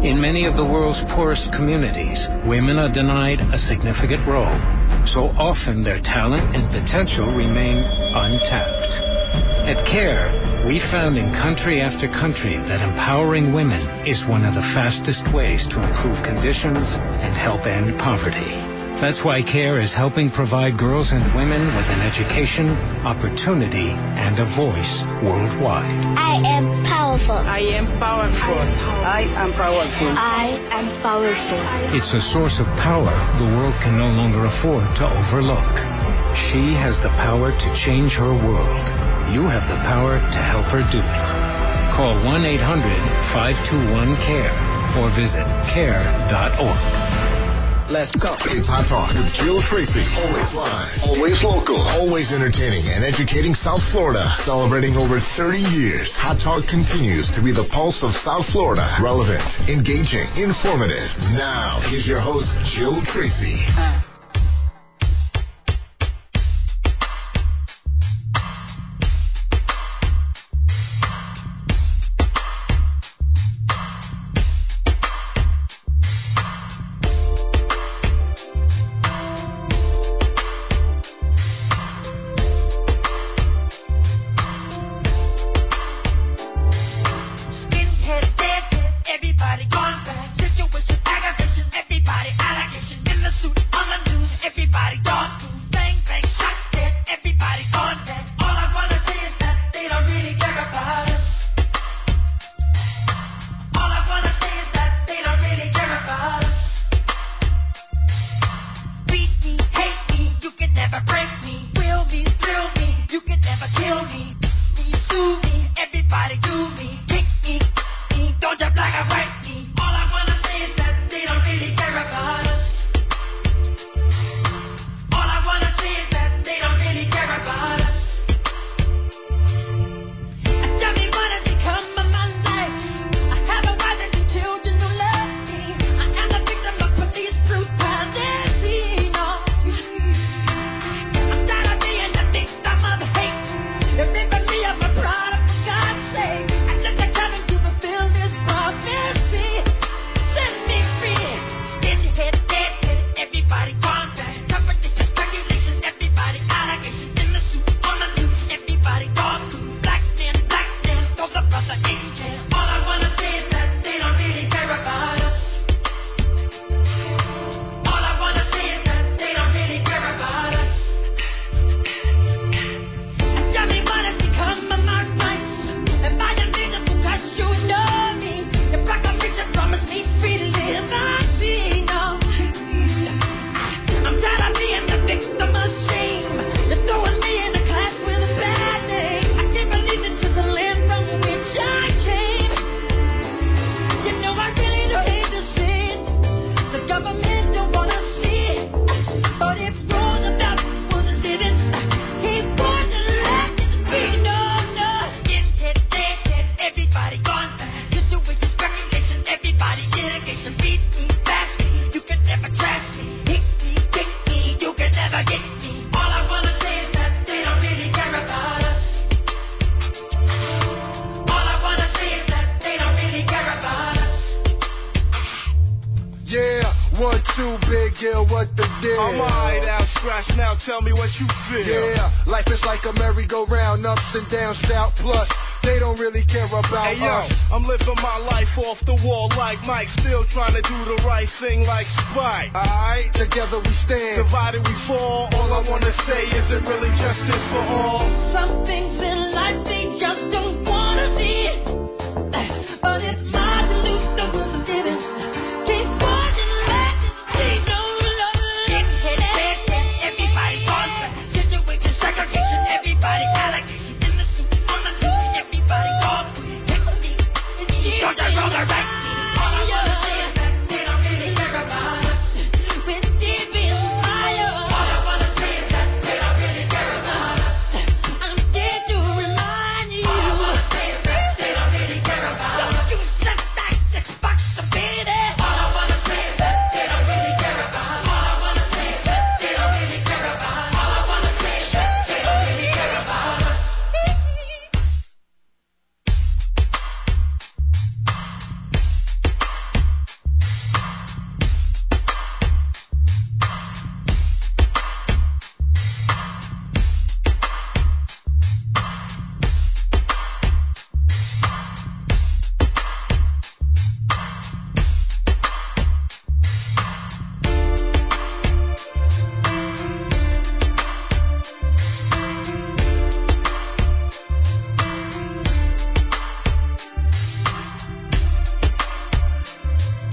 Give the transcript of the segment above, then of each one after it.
In many of the world's poorest communities, women are denied a significant role. So often their talent and potential remain untapped. At CARE, we found in country after country that empowering women is one of the fastest ways to improve conditions and help end poverty. That's why CARE is helping provide girls and women with an education, opportunity, and a voice worldwide. I am powerful. I am powerful. I am powerful. I am powerful. It's a source of power the world can no longer afford to overlook. She has the power to change her world. You have the power to help her do it. Call 1-800-521-CARE or visit care.org. Let's go. It's Hot Talk with Jill Tracy. Always live. Always local. Always entertaining and educating South Florida. Celebrating over 30 years. Hot Talk continues to be the pulse of South Florida. Relevant, engaging, informative. Now, here's your host, Jill Tracy.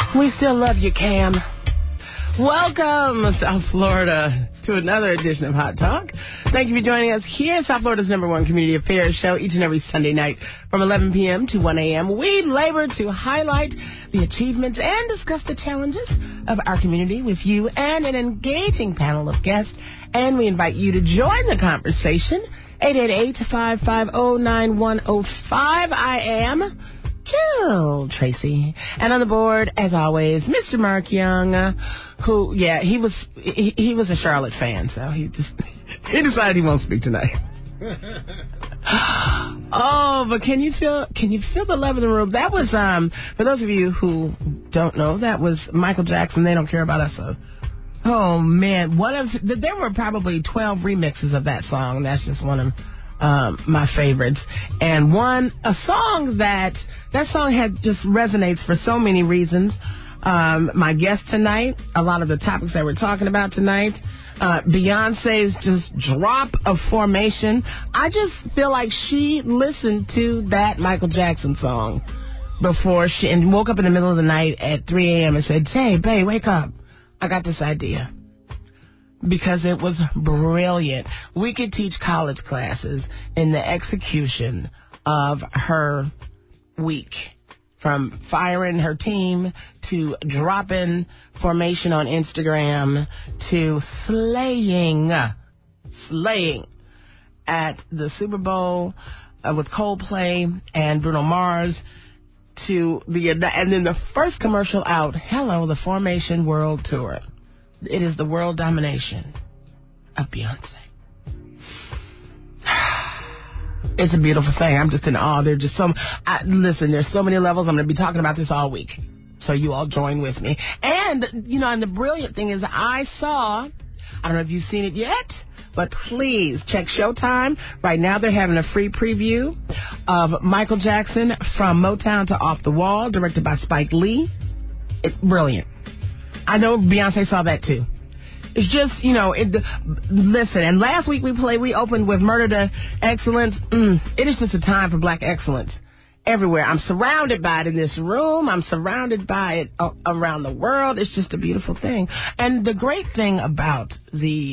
We still love you, Cam. Welcome, South Florida, to another edition of Hot Talk. Thank you for joining us here in South Florida's #1 community affairs show each and every Sunday night from 11 p.m. to 1 a.m. We labor to highlight the achievements and discuss the challenges of our community with you and an engaging panel of guests. And we invite you to join the conversation. 888-550-9105. I am Jill Tracy. And on the board, as always, Mr. Mark Young, who, he was a Charlotte fan, so he decided he won't speak tonight. Oh, but can you feel the love in the room? That was, for those of you who don't know, that was Michael Jackson, They Don't Care About Us. So, oh man, there were probably 12 remixes of that song, and that's just one of my favorites. And a song that song just resonates for so many reasons. My guest tonight, a lot of the topics that we're talking about tonight, Beyonce's just drop of Formation. I just feel like she listened to that Michael Jackson song before and woke up in the middle of the night at 3 a.m. and said, "Hey, babe, wake up. I got this idea." Because it was brilliant. We could teach college classes in the execution of her week. From firing her team to dropping Formation on Instagram to slaying at the Super Bowl with Coldplay and Bruno Mars and then the first commercial out, hello, the Formation World Tour. It is the world domination of Beyonce. It's a beautiful thing. I'm just in awe. There's just listen, there's so many levels. I'm going to be talking about this all week. So you all join with me. And, and the brilliant thing is I don't know if you've seen it yet, but please check Showtime. Right now they're having a free preview of Michael Jackson From Motown to Off the Wall, directed by Spike Lee. It's brilliant. I know Beyonce saw that too. It's just, listen, and last week we opened with Murder to Excellence. It is just a time for black excellence everywhere. I'm surrounded by it in this room. I'm surrounded by it around the world. It's just a beautiful thing. And the great thing about the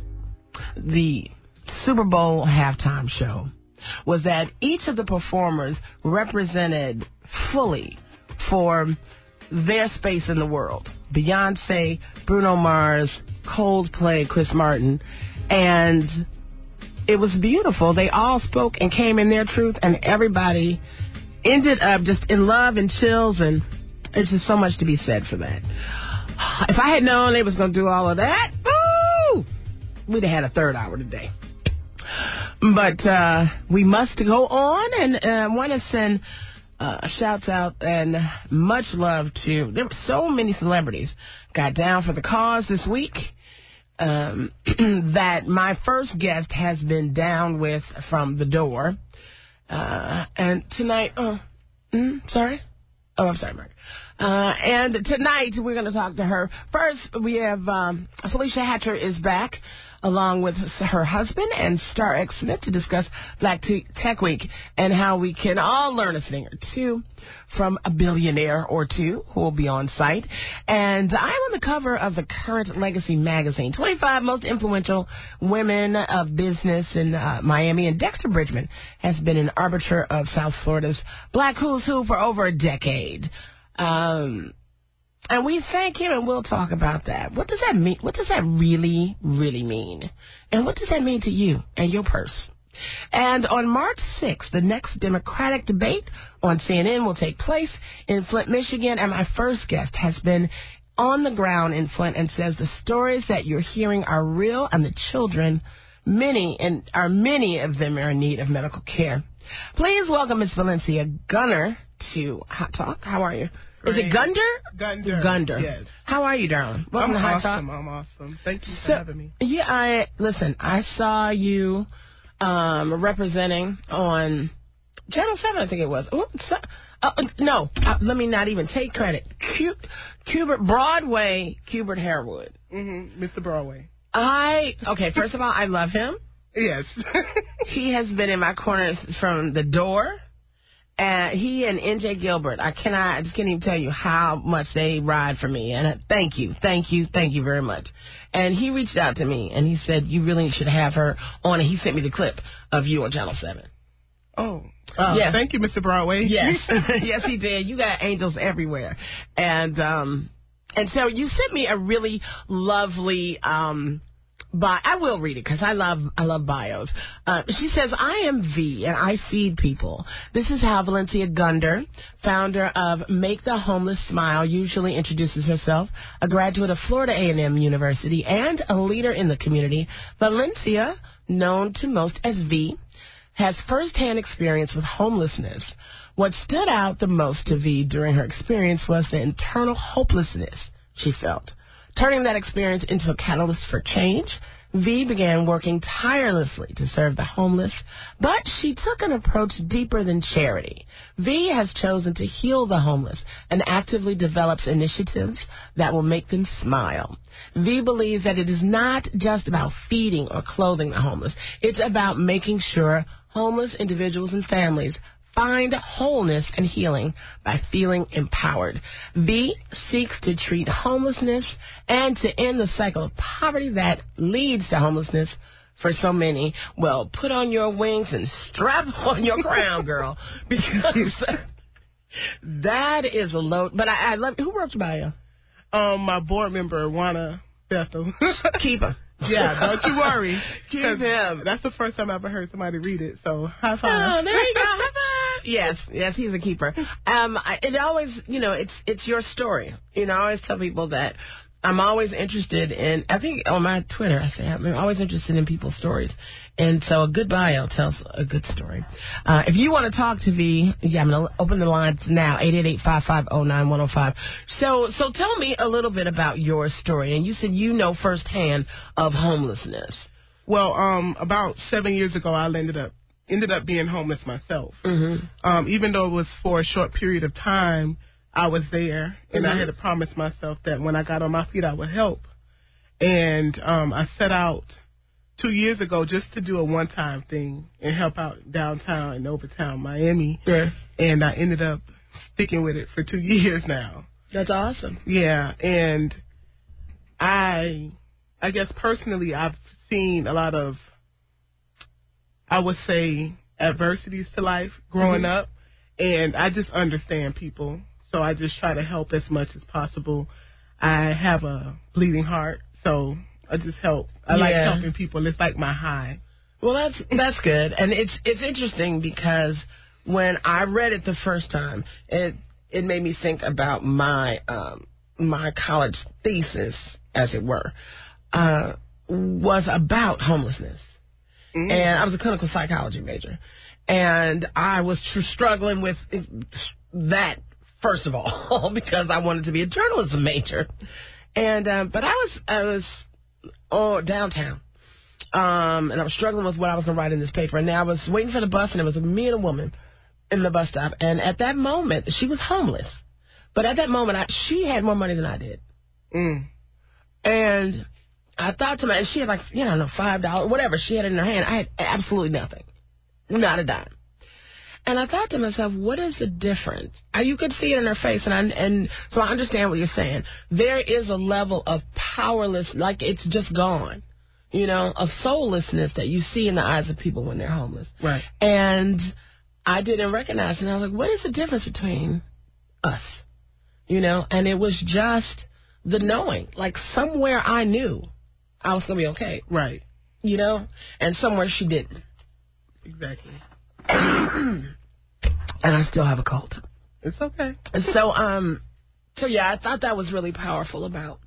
Super Bowl halftime show was that each of the performers represented fully for their space in the world. Beyonce, Bruno Mars, Coldplay, Chris Martin, and it was beautiful. They all spoke and came in their truth, and everybody ended up just in love and chills, and there's just so much to be said for that. If I had known they was going to do all of that, we'd have had a third hour today. But we must go on, and want to send shouts out and much love to, there were so many celebrities got down for the cause this week that my first guest has been down with from the door. And tonight, I'm sorry, Mark. And tonight we're going to talk to her. First, we have Felicia Hatcher is back, along with her husband and Star X Smith, to discuss Black Tech Week and how we can all learn a thing or two from a billionaire or two who will be on site. And I'm on the cover of the Current Legacy magazine, 25 most influential women of business in Miami. And Dexter Bridgman has been an arbiter of South Florida's Black Who's Who for over a decade. And we thank him, and we'll talk about that. What does that mean? What does that really, really mean? And what does that mean to you and your purse? And on March 6th, the next Democratic debate on CNN will take place in Flint, Michigan. And my first guest has been on the ground in Flint and says the stories that you're hearing are real, and the children, many of them are in need of medical care. Please welcome Ms. Valencia Gunner to Hot Talk. How are you? Great. Is it Gunder? Gunder. Yes. How are you, darling? Welcome to Hot Talk. I'm awesome. Thank you for having me. Yeah, I saw you representing on Channel 7, I think it was. Let me not even take credit. Broadway, Cubert Harewood. Mr. Broadway. First of all, I love him. Yes. He has been in my corner from the door. And he and NJ Gilbert, I just can't even tell you how much they ride for me. And thank you very much. And he reached out to me and he said, you really should have her on. And he sent me the clip of you on Channel 7. Oh, yeah. Thank you, Mr. Broadway. Yes, yes, he did. You got angels everywhere. And so you sent me a really lovely I will read it because I love bios. She says, I am V and I feed people. This is how Valencia Gunder, founder of Make the Homeless Smile, usually introduces herself. A graduate of Florida A&M University and a leader in the community, Valencia, known to most as V, has firsthand experience with homelessness. What stood out the most to V during her experience was the internal hopelessness she felt. Turning that experience into a catalyst for change, V began working tirelessly to serve the homeless, but she took an approach deeper than charity. V has chosen to heal the homeless and actively develops initiatives that will make them smile. V believes that it is not just about feeding or clothing the homeless. It's about making sure homeless individuals and families find wholeness and healing by feeling empowered. V seeks to treat homelessness and to end the cycle of poverty that leads to homelessness for so many. Well, put on your wings and strap on your crown, girl, because that is a load. But I love. Who wrote your bio? My board member, Juana Bethel. Keep her. Yeah, don't you worry. Keep him. That's the first time I ever heard somebody read it. So high five. Oh, there you go. High five. Yes, he's a keeper. It always, it's your story. I always tell people that I'm always interested in. I think on my Twitter I say I'm always interested in people's stories, and so a good bio tells a good story. If you want to talk to V, I'm going to open the lines now, 888-550-9105. So tell me a little bit about your story. And you said firsthand of homelessness. Well, about 7 years ago, I ended up being homeless myself. Mm-hmm. Even though it was for a short period of time, I was there, and I had to promise myself that when I got on my feet, I would help. And I set out 2 years ago just to do a one-time thing and help out downtown and Overtown, Miami. Yeah. And I ended up sticking with it for 2 years now. That's awesome. Yeah, and I guess personally I've seen a lot of, I would say, adversities to life growing up, and I just understand people. So I just try to help as much as possible. I have a bleeding heart, so I just help. I like helping people. It's like my high. Well, that's good. And it's interesting because when I read it the first time, it made me think about my college thesis, as it were, was about homelessness. Mm-hmm. And I was a clinical psychology major. And I was struggling with that, first of all, because I wanted to be a journalism major. And but I was downtown. And I was struggling with what I was going to write in this paper. And I was waiting for the bus, and it was me and a woman in the bus stop. And at that moment, she was homeless. But at that moment, she had more money than I did. Mm. And I thought to myself, she had $5, whatever she had in her hand. I had absolutely nothing. Not a dime. And I thought to myself, what is the difference? You could see it in her face, and so I understand what you're saying. There is a level of powerless, like it's just gone, of soullessness that you see in the eyes of people when they're homeless. Right. And I didn't recognize it, and I was like, what is the difference between us? And it was just the knowing. Like somewhere I knew I was going to be okay. Right. And somewhere she didn't. Exactly. And I still have a cold. It's okay. And so I thought that was really powerful about,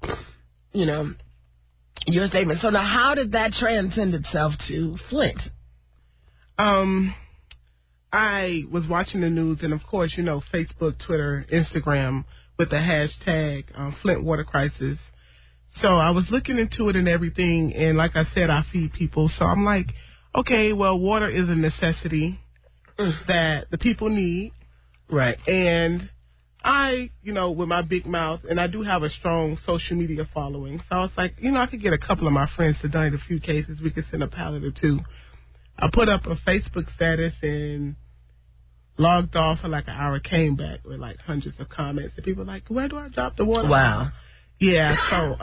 your statement. So now, how did that transcend itself to Flint? I was watching the news, and of course, Facebook, Twitter, Instagram with the hashtag Flint Water Crisis. So I was looking into it and everything, and like I said, I feed people. So I'm like, okay, well, water is a necessity that the people need. Right. And I, with my big mouth, and I do have a strong social media following. So I was like, I could get a couple of my friends to donate a few cases. We could send a pallet or two. I put up a Facebook status, and logged off for like an hour, came back with like hundreds of comments, and people were like, where do I drop the water? Wow. Yeah, so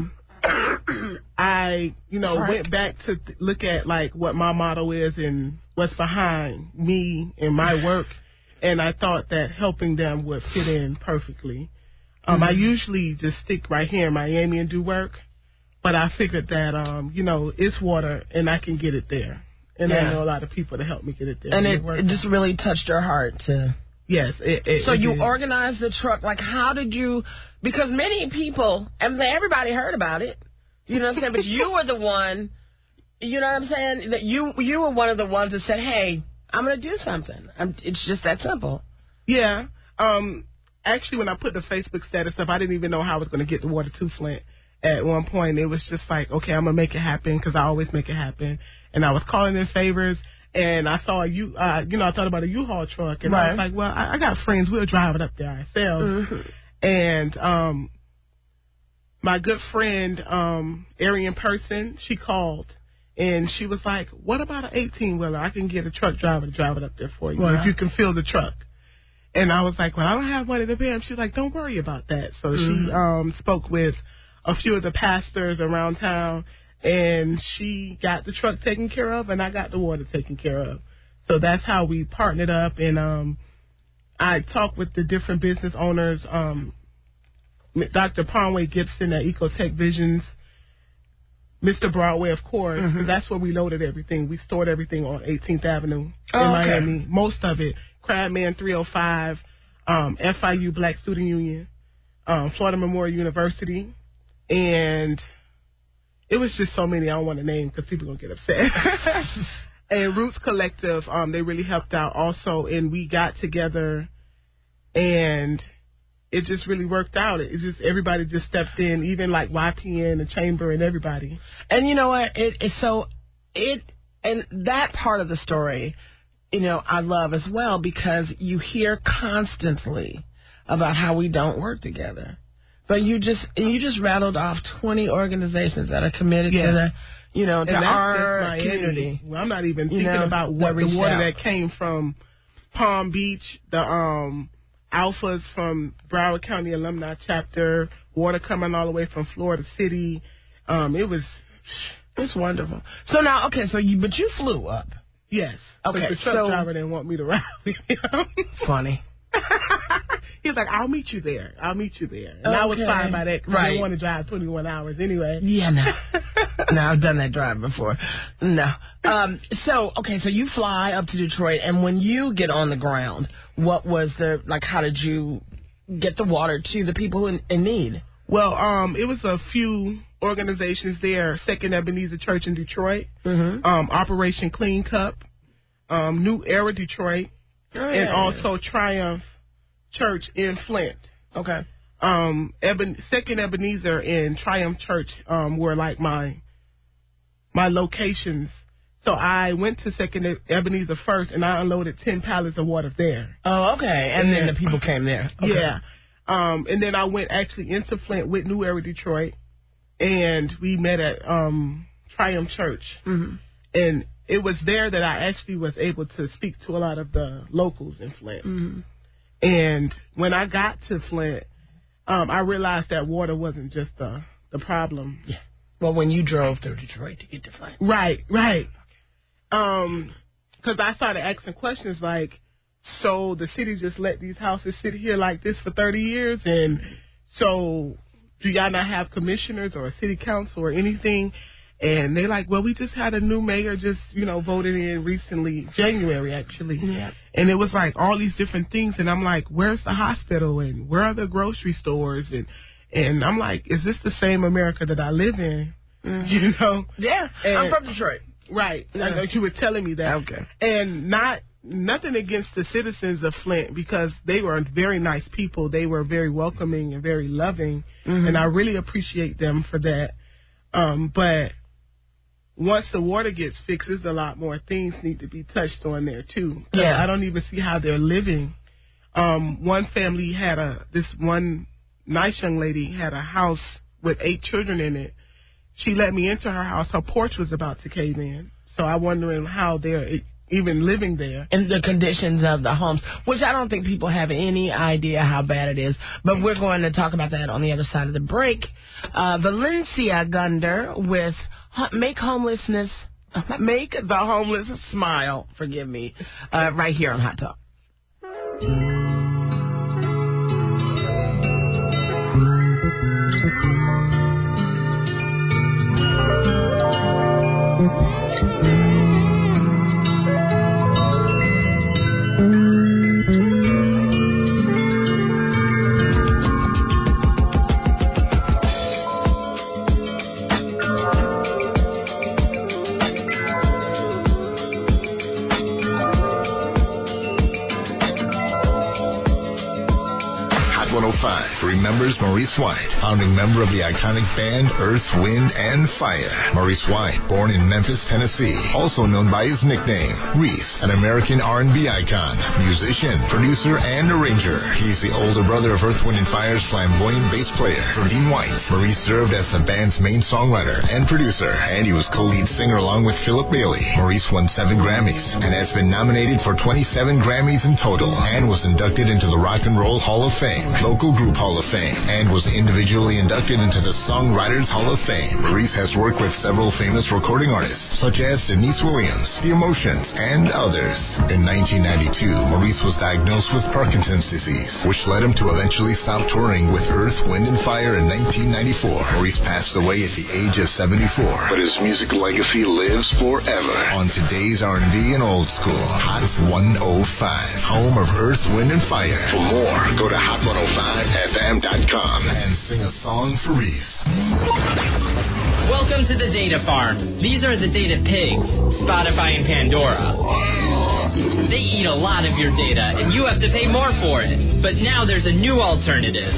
I, went back to look at like what my motto is and what's behind me and my work, and I thought that helping them would fit in perfectly. I usually just stick right here in Miami and do work, but I figured that, it's water and I can get it there. And I know a lot of people to help me get it there. And it just really touched your heart to... Yes. So you organized the truck. Like, how did you... Because many people, and everybody heard about it, you know what I'm saying? But you were the one, you know what I'm saying? That you were one of the ones that said, hey, I'm going to do something. It's just that simple. Yeah. Actually, when I put the Facebook status up, I didn't even know how I was going to get the water to Flint. At one point, it was just like, okay, I'm going to make it happen because I always make it happen. And I was calling in favors, and I saw I thought about a U-Haul truck, and I was like, well, I got friends. We'll drive it up there ourselves. And my good friend, Arian Person, she called, and she was like, what about an 18-wheeler? I can get a truck driver to drive it up there for you if you can fill the truck. And I was like, well, I don't have money to pay him. She was like, don't worry about that. So she spoke with a few of the pastors around town, and she got the truck taken care of, and I got the water taken care of. So that's how we partnered up, and I talked with the different business owners, Dr. Conway Gibson at Ecotech Visions, Mr. Broadway, of course, because that's where we loaded everything. We stored everything on 18th Avenue in Miami, most of it. Crabman 305, FIU Black Student Union, Florida Memorial University, and it was just so many I don't want to name because people are going to get upset. And Roots Collective, they really helped out also, and we got together, and it just really worked out. It's just everybody just stepped in, even like YPN, the Chamber, and everybody. And you know what? And that part of the story, I love as well, because you hear constantly about how we don't work together. But you just rattled off 20 organizations that are committed to to our community. Well, I'm not even thinking about what the water that came from Palm Beach, the Alphas from Broward County Alumni Chapter, water coming all the way from Florida City. It's wonderful. So now, but you flew up. Yes. Okay. The truck driver didn't want me to ride with him. Funny. He was like, I'll meet you there. And I was fine by that because I didn't want to drive 21 hours anyway. Yeah, no. No, I've done that drive before. No. So you fly up to Detroit, and when you get on the ground, what was how did you get the water to the people in need? Well, it was a few organizations there. Second Ebenezer Church in Detroit, Operation Clean Cup, New Era Detroit, and also Triumph Church in Flint. Okay. Second Ebenezer and Triumph Church were like my locations. So I went to Second Ebenezer first, and I unloaded 10 pallets of water there. Oh, okay. And then the people came there. Okay. Yeah. And then I went actually into Flint with New Era Detroit, and we met at Triumph Church. And it was there that I actually was able to speak to a lot of the locals in Flint. And when I got to Flint, I realized that water wasn't just the problem. Yeah. Well, when you drove through Detroit to get to Flint. Right. Because I started asking questions like, so the city just let these houses sit here like this for 30 years, and so do y'all not have commissioners or a city council or anything? And they're like, well, we just had a new mayor just, voted in recently, January, actually. Yeah. And it was like all these different things. And I'm like, where's the hospital? And where are the grocery stores? And I'm like, is this the same America that I live in? Yeah. And, I'm from Detroit. Right. Yeah. I know you were telling me that. Okay. And nothing against the citizens of Flint, because they were very nice people. They were very welcoming and very loving. And I really appreciate them for that. But once the water gets fixed, there's a lot more things need to be touched on there, too. Yeah. I don't even see how they're living. One family had this one nice young lady had a house with 8 children in it. She let me into her house. Her porch was about to cave in. So I'm wondering how they're, even living there. And the conditions of the homes, which I don't think people have any idea how bad it is. But we're going to talk about that on the other side of the break. Valencia Gunder with Make the Homeless Smile, forgive me, right here on Hot Talk. Remembers Maurice White, founding member of the iconic band Earth, Wind, and Fire. Maurice White, born in Memphis, Tennessee, also known by his nickname, Reese, an American R&B icon, musician, producer, and arranger. He's the older brother of Earth, Wind, and Fire's flamboyant bass player, Dean White. Maurice served as the band's main songwriter and producer, and he was co-lead singer along with Philip Bailey. Maurice won 7 Grammys and has been nominated for 27 Grammys in total, and was inducted into the Rock and Roll Hall of Fame, Local Group Hall of Fame, and was individually inducted into the Songwriters Hall of Fame. Maurice has worked with several famous recording artists, such as Denise Williams, The Emotions, and others. In 1992, Maurice was diagnosed with Parkinson's disease, which led him to eventually stop touring with Earth, Wind, and Fire in 1994. Maurice passed away at the age of 74. But his music legacy lives forever on today's R&B and old school. Hot 105, home of Earth, Wind, and Fire. For more, go to hot105fm.com and sing a song for Reese. Welcome to the Data Farm. These are the data pigs, Spotify and Pandora. They eat a lot of your data, and you have to pay more for it. But now there's a new alternative.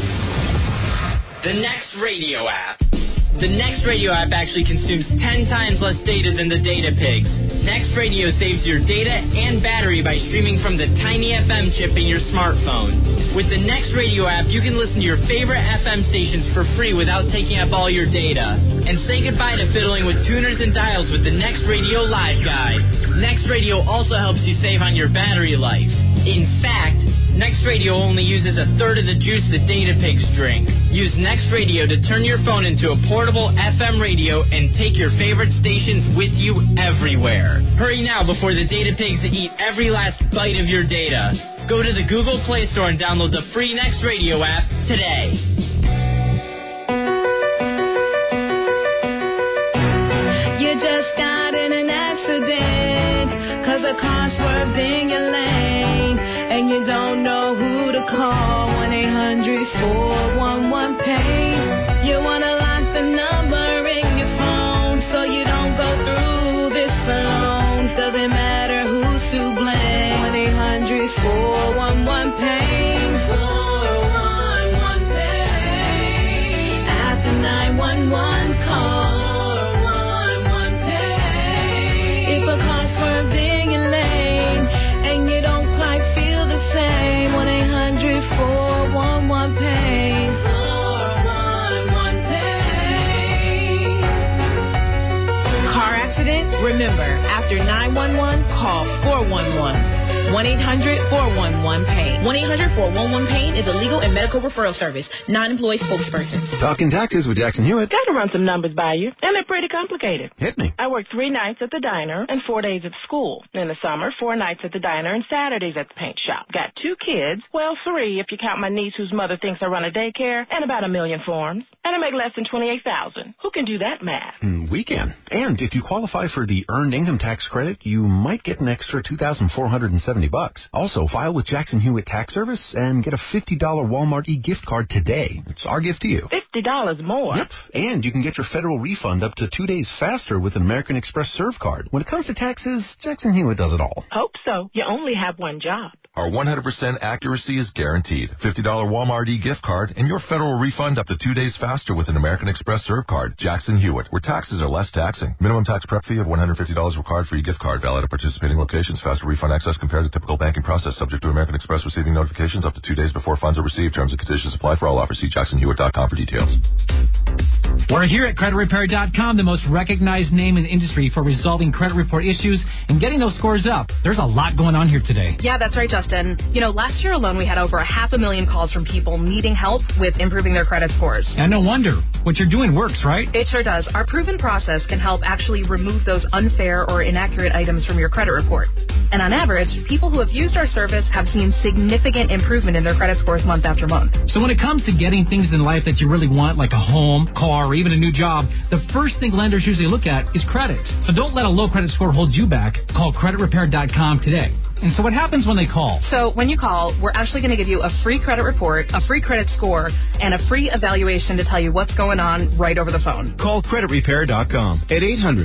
The Next Radio app. The Next Radio app actually consumes 10 times less data than the data pigs. Next Radio saves your data and battery by streaming from the tiny FM chip in your smartphone. With the Next Radio app, you can listen to your favorite FM stations for free without taking up all your data. And say goodbye to fiddling with tuners and dials with the Next Radio Live Guide. Next Radio also helps you save on your battery life. In fact, Next Radio only uses a third of the juice that data pigs drink. Use Next Radio to turn your phone into a portable FM radio and take your favorite stations with you everywhere. Hurry now before the data pigs eat every last bite of your data. Go to the Google Play Store and download the free Next Radio app today. You just got in an accident 'cause a car swerved in your lane. And you don't know who to call. 1-800-411-PAIN. You want to lock the number in your phone so you don't go through this alone. Doesn't matter who's to blame. 1-800-411-PAIN. 411-PAIN. After 911 call. 411-PAIN. If a car swerved in your lane and you don't quite feel the same, 1-800-411-PAIN. 411-PAIN. Car accident? Remember, after 911, call 411. 1-800-411-PAIN. 1-800-411-PAIN is a legal and medical referral service. Non-employed spokesperson. Talking taxes with Jackson Hewitt. Got to run some numbers by you, and they're pretty complicated. Hit me. I work 3 nights at the diner and 4 days at school. In the summer, 4 nights at the diner and Saturdays at the paint shop. Got 2 kids, well, 3 if you count my niece whose mother thinks I run a daycare, and about 1 million forms. And I make less than $28,000. Who can do that math? We can. And if you qualify for the Earned Income Tax Credit, you might get an extra $2,470. Also, file with Jackson Hewitt Tax Service and get a $50 Walmart e-gift card today. It's our gift to you. $50 more? Yep. And you can get your federal refund up to 2 days faster with an American Express Serve card. When it comes to taxes, Jackson Hewitt does it all. Hope so. You only have one job. Our 100% accuracy is guaranteed. $50 Walmart e-gift card and your federal refund up to 2 days faster with an American Express Serve card. Jackson Hewitt, where taxes are less taxing. Minimum tax prep fee of $150 required for e-gift card. Valid at participating locations. Faster refund access compared to typical banking process. Subject to American Express receiving notifications up to 2 days before funds are received. Terms and conditions apply for all offers. See JacksonHewitt.com for details. We're here at CreditRepair.com, the most recognized name in the industry for resolving credit report issues and getting those scores up. There's a lot going on here today. Yeah, that's right, Justin. Last year alone, we had over 500,000 calls from people needing help with improving their credit scores. And no wonder. What you're doing works, right? It sure does. Our proven process can help actually remove those unfair or inaccurate items from your credit report. And on average, people who have used our service have seen significant improvement in their credit scores month after month. So when it comes to getting things in life that you really want, like a home, car, or even a new job, the first thing lenders usually look at is credit. So don't let a low credit score hold you back. Call CreditRepair.com today. And so what happens when they call? So when you call, we're actually going to give you a free credit report, a free credit score, and a free evaluation to tell you what's going on right over the phone. Call CreditRepair.com at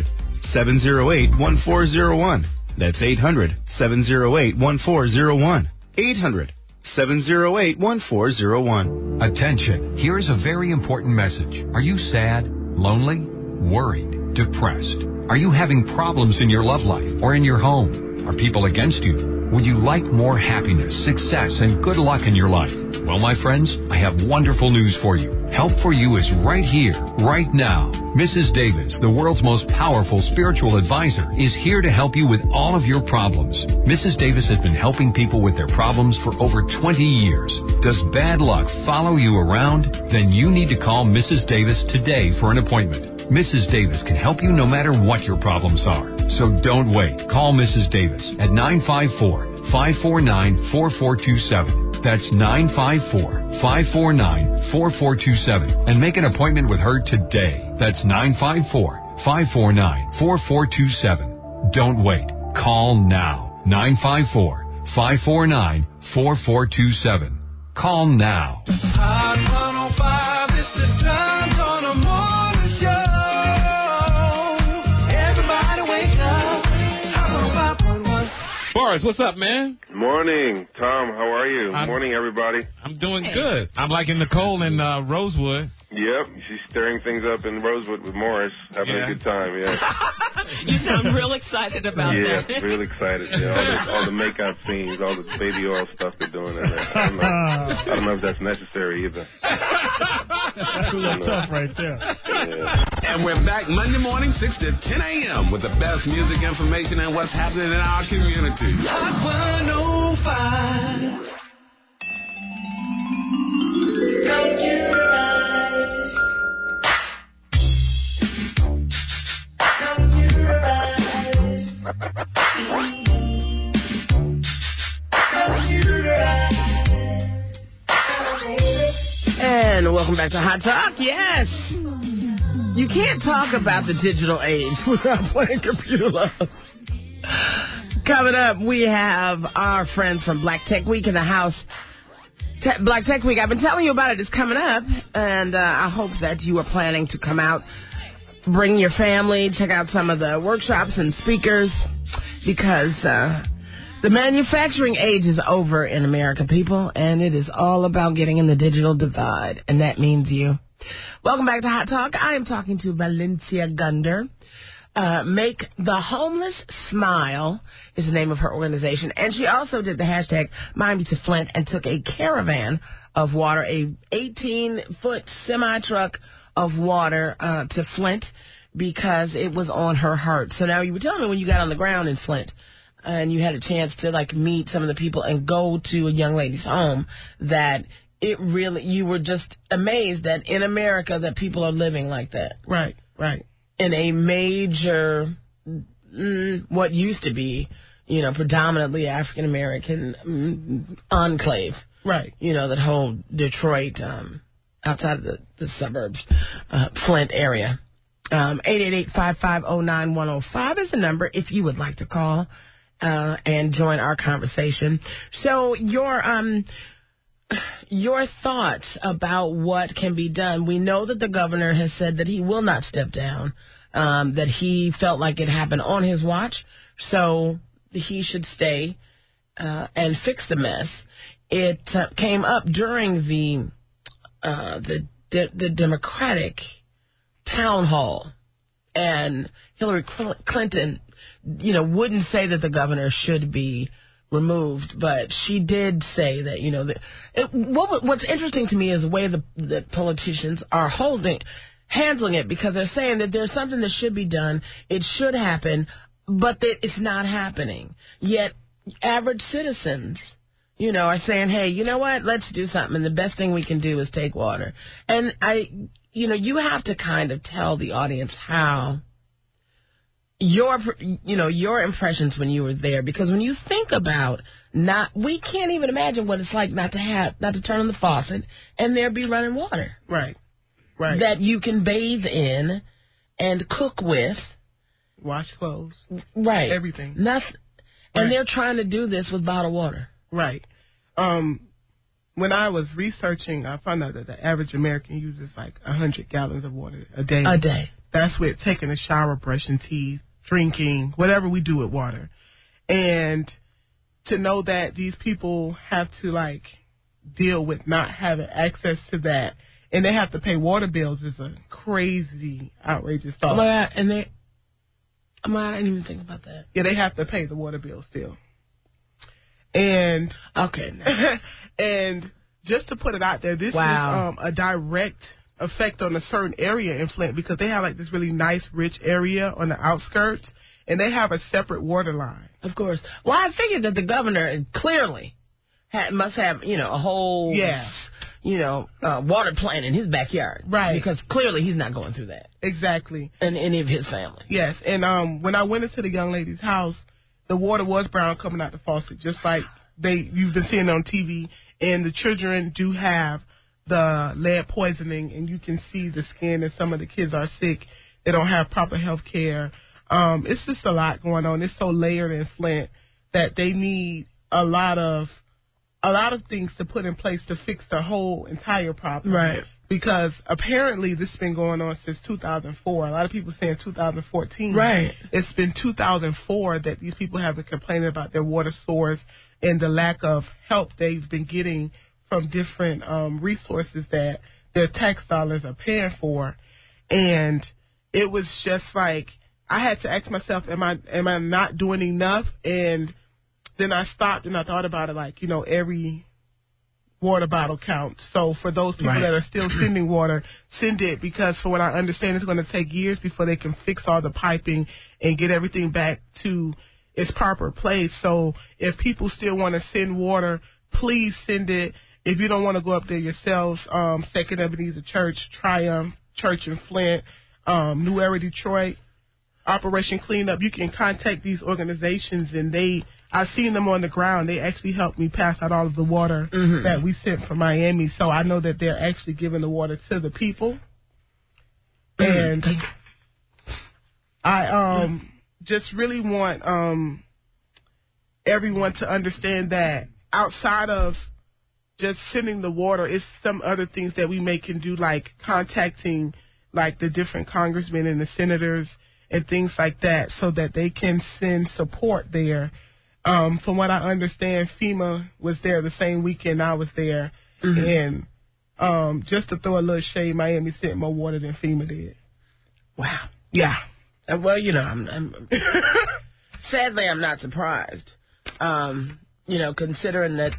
800-708-1401. That's 800-708-1401. 800-708-1401. Attention, here is a very important message. Are you sad, lonely, worried, depressed? Are you having problems in your love life or in your home? Are people against you? Would you like more happiness, success, and good luck in your life? Well, my friends, I have wonderful news for you. Help for you is right here, right now. Mrs. Davis, the world's most powerful spiritual advisor, is here to help you with all of your problems. Mrs. Davis has been helping people with their problems for over 20 years. Does bad luck follow you around? Then you need to call Mrs. Davis today for an appointment. Mrs. Davis can help you no matter what your problems are. So don't wait. Call Mrs. Davis at 954-549-4427. That's 954-549-4427. And make an appointment with her today. That's 954-549-4427. Don't wait. Call now. 954-549-4427. Call now. Hot 105, it's the time on a morning show. Everybody wake up. Hot 105.1. Boris, what's up, man? Morning, Tom. How are you? Morning, everybody. I'm doing good. I'm liking Nicole in Rosewood. Yep, she's stirring things up in Rosewood with Morris, having a good time. Yeah. You sound real excited about that. Yeah, real excited. Yeah, all the makeout scenes, all the baby oil stuff they're doing in there. I don't know if that's necessary either. That's a little tough right there. Yeah. And we're back Monday morning, 6 to 10 a.m. with the best music information and what's happening in our community. Hot 105. Computerized. And welcome back to Hot Talk. Yes. You can't talk about the digital age without playing Computer Love. Coming up, we have our friends from Black Tech Week in the house. Black Tech Week, I've been telling you about it. It's coming up, and I hope that you are planning to come out, bring your family, check out some of the workshops and speakers, because the manufacturing age is over in America, people, and it is all about getting in the digital divide, and that means you. Welcome back to Hot Talk. I am talking to Valencia Gunder. Make the Homeless Smile is the name of her organization. And she also did the hashtag Miami to Flint and took a caravan of water, a 18-foot semi-truck of water to Flint because it was on her heart. So now you were telling me when you got on the ground in Flint and you had a chance to meet some of the people and go to a young lady's home that it really, you were just amazed that in America that people are living like that. Right. In a major, what used to be, predominantly African-American enclave. Right. That whole Detroit, outside of the suburbs, Flint area. 888-550-9105 is the number if you would like to call and join our conversation. So your thoughts about what can be done. We know that the governor has said that he will not step down, that he felt like it happened on his watch, so he should stay and fix the mess. It came up during the Democratic town hall, and Hillary Clinton, wouldn't say that the governor should be removed, but she did say that, what's interesting to me is the way the politicians are holding. handling it because they're saying that there's something that should be done. It should happen, but that it's not happening. Yet average citizens, are saying, hey, you know what? Let's do something. And the best thing we can do is take water. And you have to kind of tell the audience how your impressions when you were there, because when you think about we can't even imagine what it's like not to turn on the faucet and there be running water. Right. That you can bathe in and cook with. Wash clothes. Right. Everything. Nothing. Right. And they're trying to do this with bottled water. Right. When I was researching, I found out that the average American uses like 100 gallons of water a day. A day. That's with taking a shower, brushing teeth, drinking, whatever we do with water. And to know that these people have to deal with not having access to that, and they have to pay water bills is a crazy, outrageous thought. Oh my God, and I didn't even think about that. Yeah, they have to pay the water bill still. And okay, and just to put it out there, this is a direct effect on a certain area in Flint because they have this really nice, rich area on the outskirts, and they have a separate water line. Of course. Well, I figured that the governor clearly must have, a whole, water plant in his backyard. Right. Because clearly he's not going through that. Exactly. And any of his family. Yes. And when I went into the young lady's house, the water was brown coming out the faucet, just like you've been seeing on TV. And the children do have the lead poisoning, and you can see the skin, and some of the kids are sick. They don't have proper health care. It's just a lot going on. It's so layered in Flint that they need a lot of things to put in place to fix the whole entire problem. Right. Because apparently this has been going on since 2004. A lot of people saying 2014. Right. It's been 2004 that these people have been complaining about their water source and the lack of help they've been getting from different resources that their tax dollars are paying for. And it was just I had to ask myself, am I not doing enough? And then I stopped and I thought about it every water bottle counts. So for those people that are still sending water, send it, because for what I understand, it's going to take years before they can fix all the piping and get everything back to its proper place. So if people still want to send water, please send it. If you don't want to go up there yourselves, Second Ebenezer Church, Triumph Church in Flint, New Era Detroit, Operation Cleanup, you can contact these organizations, and I've seen them on the ground. They actually helped me pass out all of the water that we sent from Miami. So I know that they're actually giving the water to the people. And I just really want everyone to understand that outside of just sending the water, it's some other things that we can do, like contacting the different congressmen and the senators and things like that, so that they can send support there. From what I understand, FEMA was there the same weekend I was there. And just to throw a little shade, Miami sent more water than FEMA did. Wow. Yeah. Well, I'm sadly, I'm not surprised. Considering that,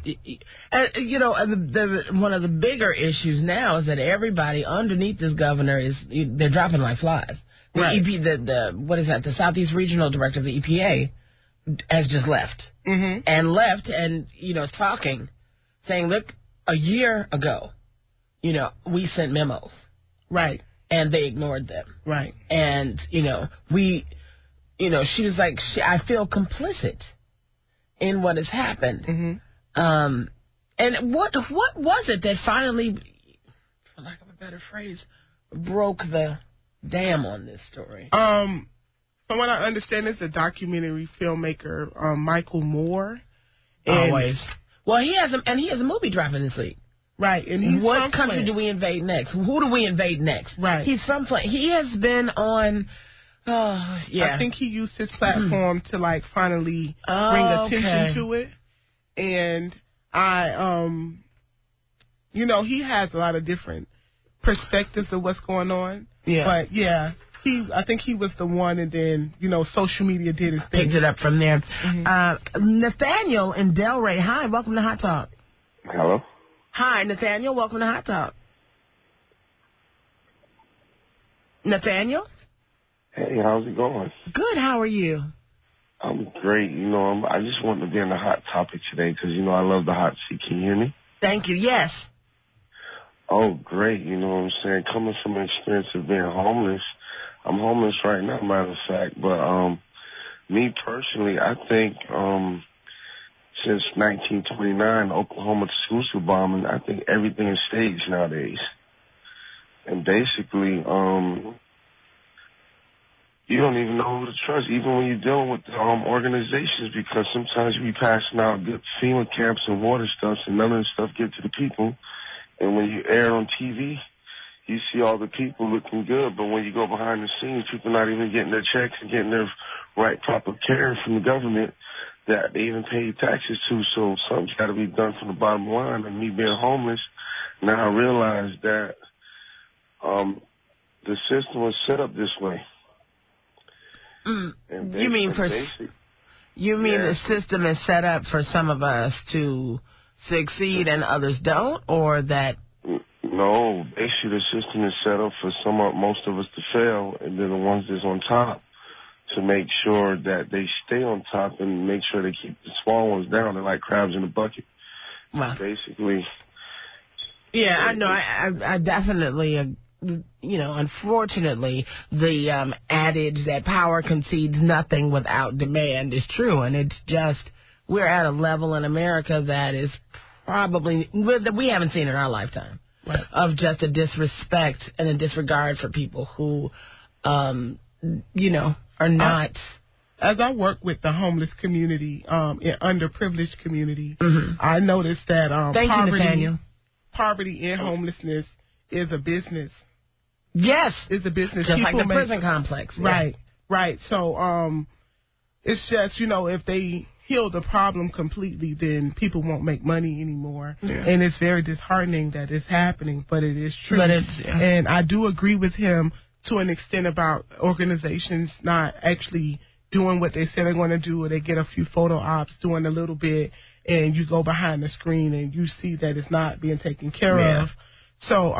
one of the bigger issues now is that everybody underneath this governor they're dropping like flies. The Right. The Southeast Regional Director of the EPA has just left. And talking, saying, look, a year ago, we sent memos. Right. And they ignored them. Right. And, she was like, I feel complicit in what has happened. And what was it that finally, for lack of a better phrase, broke the dam on this story? From what I understand, it's a documentary filmmaker, Michael Moore. Always. Well, he has a movie dropping this week. Right. And what country do we invade next? Who do we invade next? Right. He's from Flint. He has been on. I think he used his platform to finally bring attention to it. And he has a lot of different perspectives of what's going on. Yeah. But yeah, I think he was the one, and then social media did his thing. Picked it up from there. Nathaniel in Delray. Hi, welcome to Hot Talk. Hello. Hi, Nathaniel. Welcome to Hot Talk. Nathaniel? Hey, how's it going? Good. How are you? I'm great. I just wanted to be on the hot topic today because, I love the hot seat. Can you hear me? Thank you. Yes. Oh, great. You know what I'm saying? Coming from an experience of being homeless, I'm homeless right now, matter of fact. But me personally, I think since 1929, Oklahoma exclusive bombing, I think everything is staged nowadays. And basically, you don't even know who to trust, even when you're dealing with organizations, because sometimes you be passing out good FEMA camps and water stuff, and none of the stuff get to the people. And when you air on TV, you see all the people looking good, but when you go behind the scenes, people not even getting their checks and getting their right proper care from the government that they even pay taxes to. So something's got to be done from the bottom line. And me being homeless, now I realize that the system was set up this way. You mean the system is set up for some of us to succeed and others don't, or that? No, basically the system is set up for most of us to fail, and then the ones that's on top to make sure that they stay on top and make sure they keep the small ones down. They're like crabs in a bucket. Well, basically. Yeah, I know. I definitely. Unfortunately, the adage that power concedes nothing without demand is true, and it's just we're at a level in America that is probably that we haven't seen in our lifetime, right, of just a disrespect and a disregard for people who, are not. As I work with the homeless community, underprivileged community, I noticed that Thank you, Nathaniel. Poverty and homelessness is a business. Yes. It's a business. Just like the prison complex. Right, right. So it's just, if they heal the problem completely, then people won't make money anymore. Yeah. And it's very disheartening that it's happening, but it is true. But And I do agree with him to an extent about organizations not actually doing what they say they're going to do, or they get a few photo ops doing a little bit, and you go behind the screen and you see that it's not being taken care of. So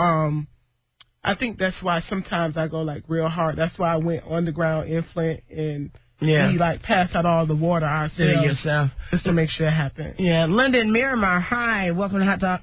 I think that's why sometimes I go real hard. That's why I went underground in Flint and we pass out all the water ourselves just to make sure it happens. Yeah, Linda and Miramar, hi. Welcome to Hot Talk.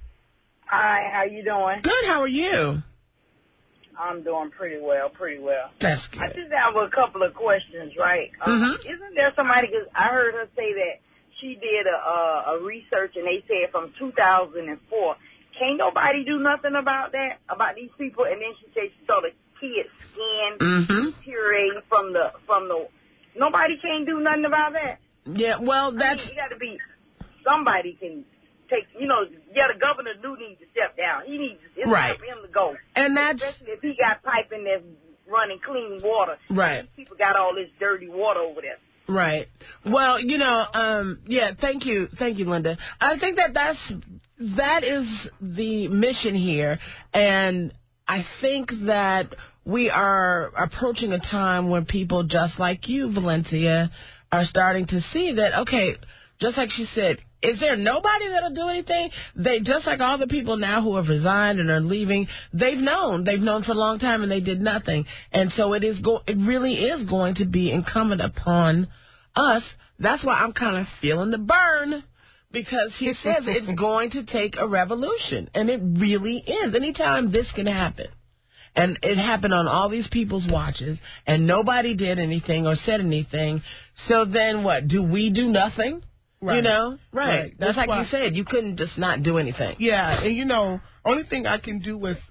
Hi, how you doing? Good, how are you? I'm doing pretty well. That's good. I just have a couple of questions, right? Isn't there somebody, because I heard her say that she did a research and they said from 2004, can't nobody do nothing about that, about these people? And then she said she saw the kids' skin deteriorating from the. Nobody can't do nothing about that. Yeah, well, that's. You got to be. Somebody can take. The governor do need to step down. He needs. It's time for him to go. And that's. Especially if he got piping that's running clean water. Right. These people got all this dirty water over there. Right. Well, thank you, Linda. I think that is the mission here, and I think that we are approaching a time when people just like you, Valencia, are starting to see that, okay, just like she said, is there nobody that'll do anything? They, just like all the people now who have resigned and are leaving, they've known for a long time and they did nothing. And so it really is going to be incumbent upon us. That's why I'm kind of feeling the burn, because he says it's going to take a revolution, and it really is. Anytime this can happen, and it happened on all these people's watches, and nobody did anything or said anything, so then what? Do we do nothing? Right. Right. That's like you said, you couldn't just not do anything. Yeah, and only thing I can do is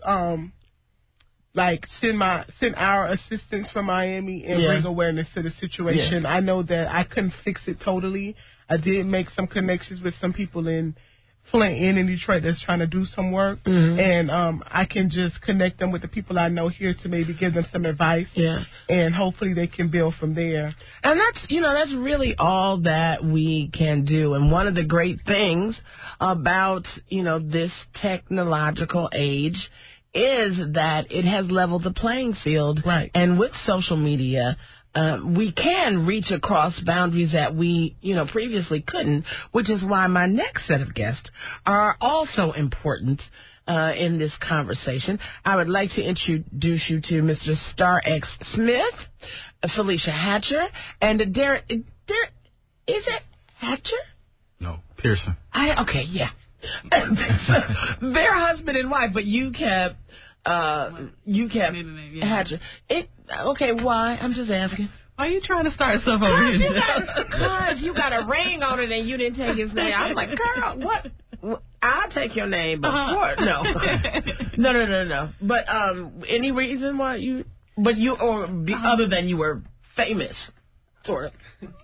send our assistants from Miami and bring awareness to the situation. Yeah. I know that I couldn't fix it totally. I did make some connections with some people in Flint and in Detroit that's trying to do some work, and I can just connect them with the people I know here to maybe give them some advice, and hopefully they can build from there. And that's really all that we can do. And one of the great things about this technological age is that it has leveled the playing field, right? And with social media, we can reach across boundaries that we, previously couldn't, which is why my next set of guests are also important in this conversation. I would like to introduce you to Mr. Star X Smith, Felicia Hatcher, and Derek. Is it Hatcher? No, Pearson. Okay, yeah. They're husband and wife, but you kept Hatcher. Okay, why? I'm just asking. Why are you trying to start stuff over here? Because you got a ring on it and you didn't take his name. I'm like, girl, what? I'll take your name before. No. No. But any reason why you? But you other than you were famous, sort of.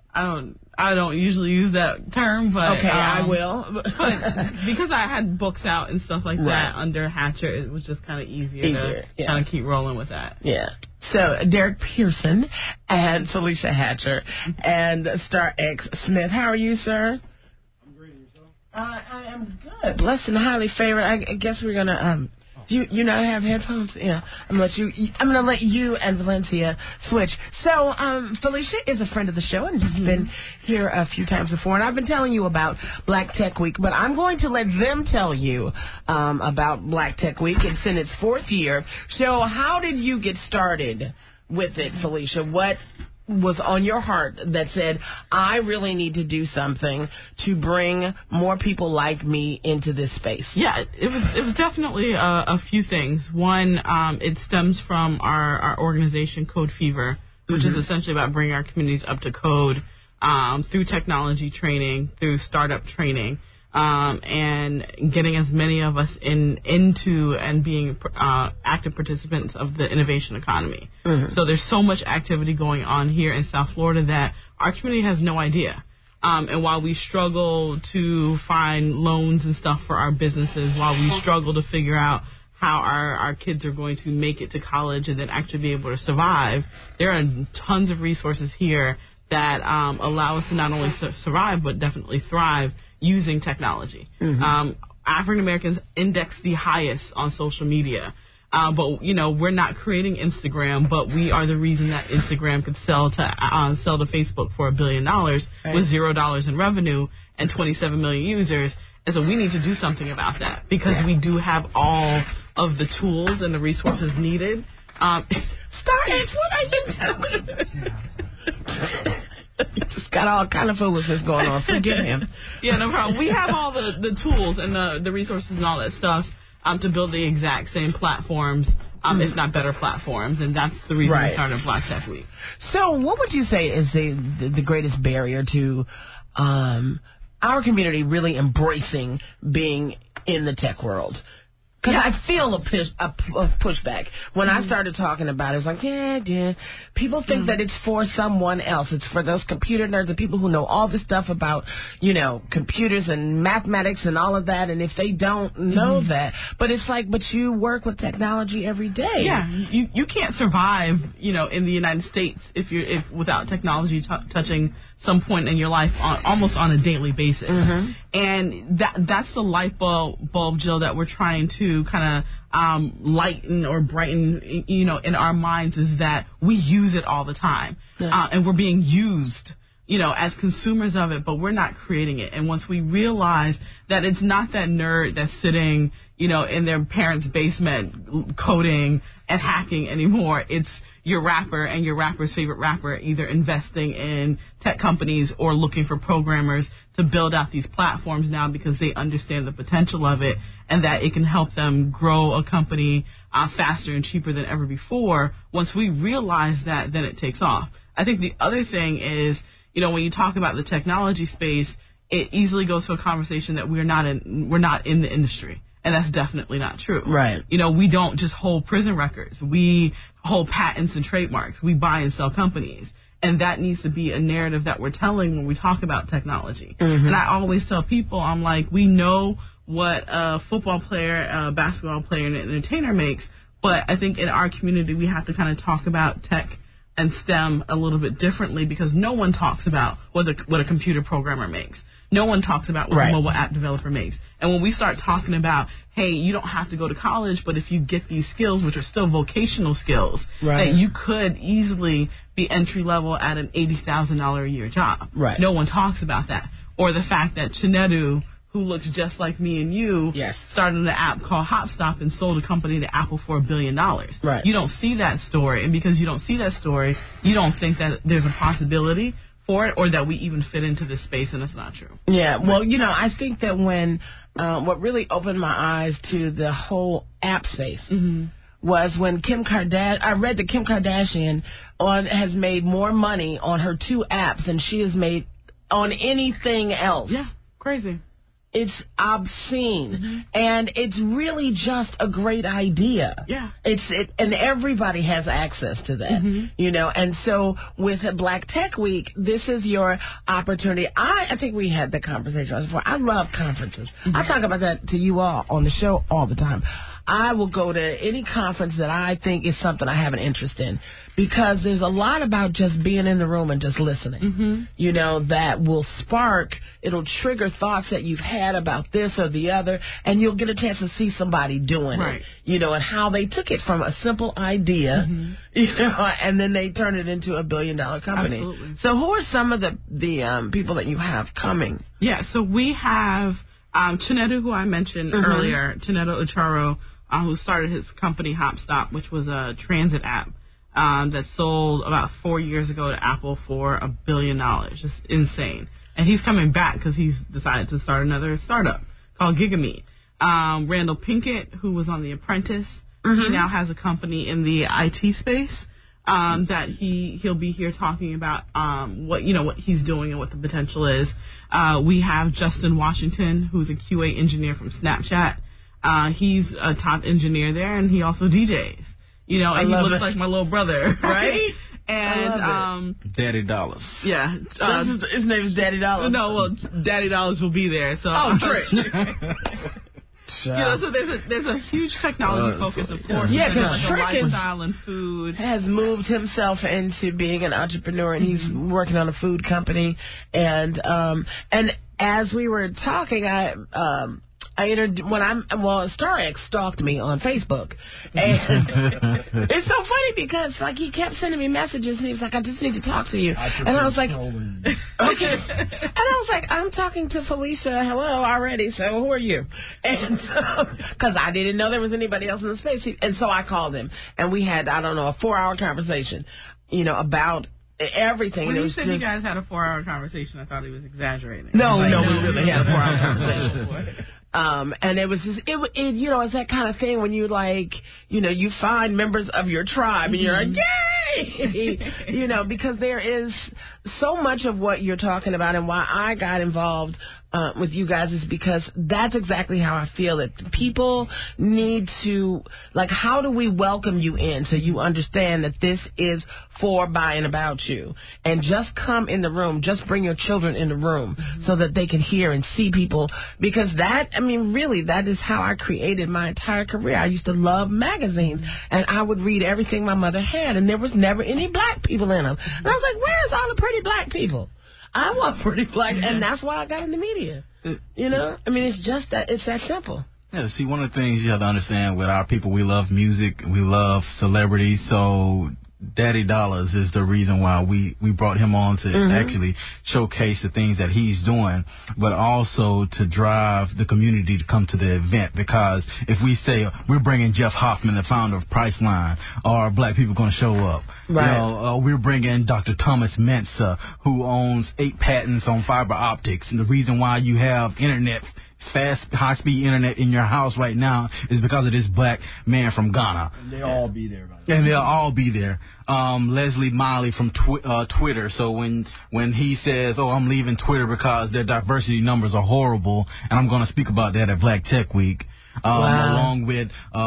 I don't usually use that term, but okay, I will. But because I had books out and stuff like that under Hatcher, it was just kind of easier to kind of keep rolling with that. Yeah. So Derek Pearson and Felicia Hatcher and Star X Smith. How are you, sir? I'm great. Yourself? I am good. Blessed and highly favored. I guess we're gonna you not have headphones? Yeah. I'm gonna let you and Valencia switch. So Felicia is a friend of the show and has been here a few times before, and I've been telling you about Black Tech Week, but I'm going to let them tell you about Black Tech Week. It's in its 4th year. So how did you get started with it, Felicia? What was on your heart that said, I really need to do something to bring more people like me into this space? Yeah, it was definitely a few things. One, it stems from our organization, Code Fever, which is essentially about bringing our communities up to code through technology training, through startup training, and getting as many of us into and being active participants of the innovation economy. So there's so much activity going on here in South Florida that our community has no idea. And while we struggle to find loans and stuff for our businesses, while we struggle to figure out how our kids are going to make it to college and then actually be able to survive, there are tons of resources here that allow us to not only survive but definitely thrive using technology. African Americans index the highest on social media. But we're not creating Instagram, but we are the reason that Instagram could sell to Facebook for $1 billion with $0 in revenue and 27 million users. And so we need to do something about that because we do have all of the tools and the resources needed. Star X, what are you doing? You just got all kind of foolishness going on. Forgive him. Yeah, no problem. We have all the tools and the resources and all that stuff to build the exact same platforms, if not better platforms, and that's the reason we started Black Tech Week. So what would you say is the greatest barrier to our community really embracing being in the tech world? Because I feel a pushback. When I started talking about it, it's like, yeah. People think that it's for someone else. It's for those computer nerds and people who know all this stuff about, computers and mathematics and all of that. And if they don't know that, but it's like, but you work with technology every day. Yeah, you can't survive, in the United States if without technology touching some point in your life almost on a daily basis. And that's the light bulb, Jill, that we're trying to kind of lighten or brighten, in our minds, is that we use it all the time. And we're being used, as consumers of it, but we're not creating it. And once we realize that it's not that nerd that's sitting, in their parents' basement coding and hacking anymore, it's your rapper and your rapper's favorite rapper either investing in tech companies or looking for programmers to build out these platforms now because they understand the potential of it and that it can help them grow a company faster and cheaper than ever before. Once we realize that, then it takes off. I think the other thing is, when you talk about the technology space, it easily goes to a conversation that we're not in the industry. And that's definitely not true. Right. We don't just hold prison records. We hold patents and trademarks. We buy and sell companies. And that needs to be a narrative that we're telling when we talk about technology. And I always tell people, I'm like, we know what a football player, a basketball player, and an entertainer makes. But I think in our community, we have to kind of talk about tech and STEM a little bit differently because no one talks about what a computer programmer makes. No one talks about what a mobile app developer makes. And when we start talking about, hey, you don't have to go to college, but if you get these skills, which are still vocational skills, that you could easily be entry level at an $80,000 a year job. No one talks about that. Or the fact that Chinedu, who looks just like me and you, started an app called HopStop and sold a company to Apple for $1 billion. Right. You don't see that story, and because you don't see that story, you don't think that there's a possibility for it or that we even fit into this space, and it's not true. Yeah, well, you know, I think that when what really opened my eyes to the whole app space was when Kim Kardashian, I read that Kim Kardashian has made more money on her 2 apps than she has made on anything else. Yeah, crazy. It's obscene, and it's really just a great idea. Yeah, and everybody has access to that, you know. And so with Black Tech Week, this is your opportunity. I think we had that conversation before. I love conferences. I talk about that to you all on the show all the time. I will go to any conference that I think is something I have an interest in, because there's a lot about just being in the room and just listening, you know, that will spark, it'll trigger thoughts that you've had about this or the other, and you'll get a chance to see somebody doing it, you know, and how they took it from a simple idea, you know, and then they turned it into $1 billion company. Absolutely. So who are some of the people that you have coming? Yeah, so we have Chinedu, who I mentioned earlier, Chinedu Ucharo, who started his company HopStop, which was a transit app that sold about 4 years ago to Apple for $1 billion. Just insane. And he's coming back because he's decided to start another startup called Gigameet. Randall Pinkett, who was on The Apprentice, he now has a company in the IT space that he'll be here talking about what he's doing and what the potential is. We have Justin Washington, who's a QA engineer from Snapchat. He's a top engineer there, and he also DJs. You know, and he looks like my little brother, right? And Daddy Dollars. Yeah, his name is Daddy Dollars. No, well, Daddy Dollars will be there. So trick. You know, so there's a huge technology focus, of course. Yeah, because like lifestyle and food has moved himself into being an entrepreneur, and he's working on a food company. And as we were talking, StarX stalked me on Facebook, and it's so funny because like he kept sending me messages, and he was like, "I just need to talk to you," and I was like, "Okay," and I was like, "I'm talking to Felicia, hello already, so who are you?" And because I didn't know there was anybody else in the space, and so I called him, and we had a 4-hour conversation, you know, about everything. When you said you guys had a 4-hour conversation, I thought he was exaggerating. No, we really had a 4-hour conversation. And it was just, you know, it's that kind of thing when you like, you know, you find members of your tribe and you're like, yay! You know, because there is so much of what you're talking about, and why I got involved with you guys is because that's exactly how I feel it. People need to, like, how do we welcome you in so you understand that this is for, by, and about you? And just come in the room, just bring your children in the room so that they can hear and see people, because that, I mean, really, that is how I created my entire career. I used to love magazines, and I would read everything my mother had, and there was never any black people in them. And I was like, where's all the pretty black people? I want pretty black, and that's why I got in the media. You know? I mean, it's just that, it's that simple. Yeah, see, one of the things you have to understand with our people, we love music, we love celebrities, so Daddy Dollars is the reason why we brought him on to actually showcase the things that he's doing, but also to drive the community to come to the event. Because if we say we're bringing Jeff Hoffman, the founder of Priceline, are black people going to show up? Right. You know, we're bringing Dr. Thomas Mensa, who owns 8 patents on fiber optics, and the reason why you have internet, fast, high-speed internet in your house right now is because of this black man from Ghana. And they'll all be there. And they'll all be there. Leslie Miley from Twitter. So when he says, "Oh, I'm leaving Twitter because their diversity numbers are horrible," and I'm going to speak about that at Black Tech Week, along with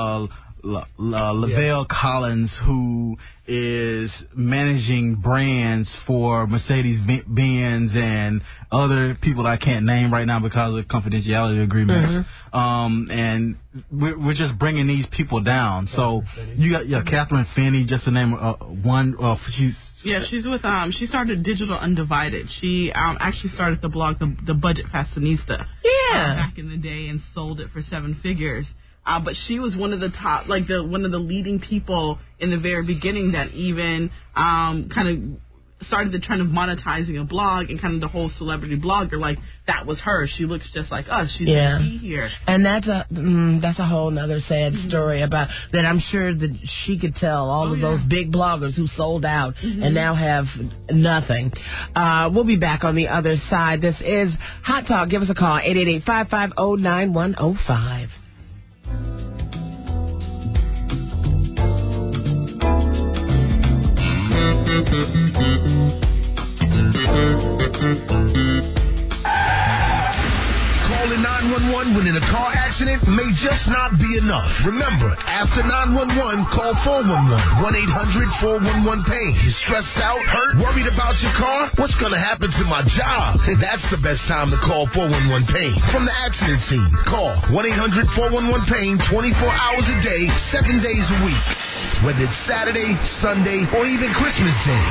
Lavelle Collins, who is managing brands for Mercedes-Benz and other people I can't name right now because of confidentiality agreements. And we're just bringing these people down. So you got Catherine Finney, just to name one. She's with she started Digital Undivided. She actually started the blog the Budget Fashionista back in the day and sold it for 7 figures. But she was one of the top, one of the leading people in the very beginning that even kind of started the trend of monetizing a blog and kind of the whole celebrity blogger, like, that was her. She looks just like us. She's going to be here. And that's a whole nother sad story about that. I'm sure that she could tell all of those big bloggers who sold out and now have nothing. We'll be back on the other side. This is Hot Talk. Give us a call, 888-550-9105. Calling 911 when in a car accident may just not be enough. Remember, after 911, call 411. 1-800-411-PAIN. You stressed out, hurt, worried about your car? What's going to happen to my job? That's the best time to call 411-PAIN. From the accident scene, call 1-800-411-PAIN 24 hours a day, 7 days a week. Whether it's Saturday, Sunday, or even Christmas Day.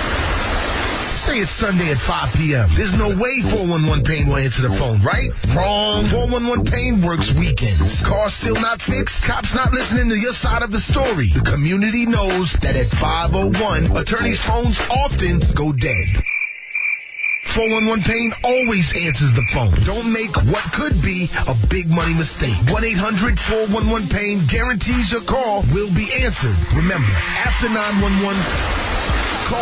Say it's Sunday at 5 p.m. There's no way 411-PAIN will answer the phone, right? Wrong. 411-PAIN works weekends. Car still not fixed? Cops not listening to your side of the story. The community knows that at 5:01, attorneys' phones often go dead. 411-PAIN always answers the phone. Don't make what could be a big money mistake. 1-800-411-PAIN guarantees your call will be answered. Remember, after 911... call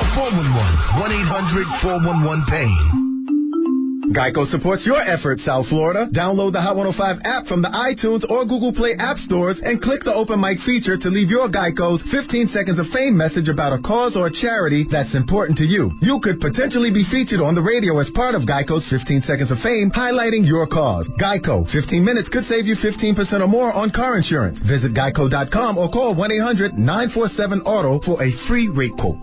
411. 1-800-411-PAIN. Geico supports your efforts, South Florida. Download the Hot 105 app from the iTunes or Google Play app stores and click the open mic feature to leave your Geico's 15 seconds of fame message about a cause or a charity that's important to you. You could potentially be featured on the radio as part of Geico's 15 seconds of fame, highlighting your cause. Geico, 15 minutes could save you 15% or more on car insurance. Visit geico.com or call 1-800-947-AUTO for a free rate quote.